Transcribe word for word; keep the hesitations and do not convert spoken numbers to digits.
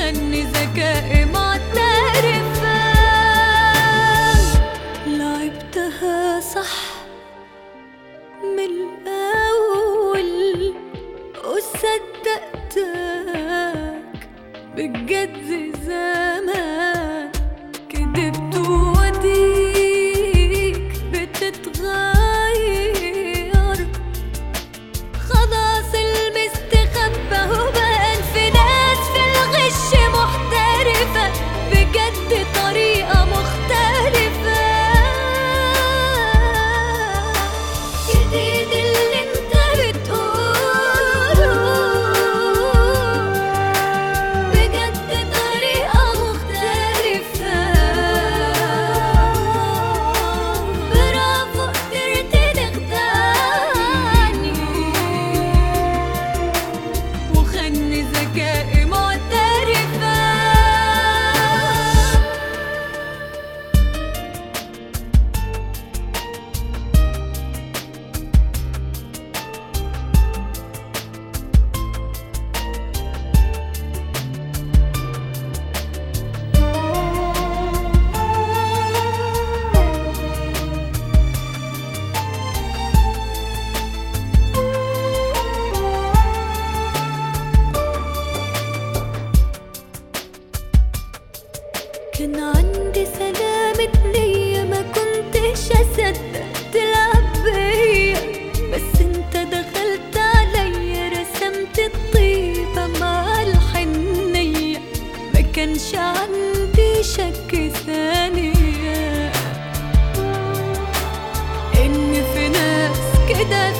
وغني ذكائي معترفة. لعبتها صح من الأول وصدقتك بجد زمان، كدبت ووديك بتتغير، خلاص المستخبى وبان في ناس في الغش محترفة، بجد طريقة مختلفة. جديد اللي انت بتقوله، بجد طريقة مختلفة. برافو قدرت تخدعني وخلي ذكائي معترفة. كان عندي سلامة نية، ما كنتش أصدق تلعب بيا، بس انت دخلت عليا رسمت الطيبة مع الحنية، ما كانش عندي شك ثانية إن في ناس كده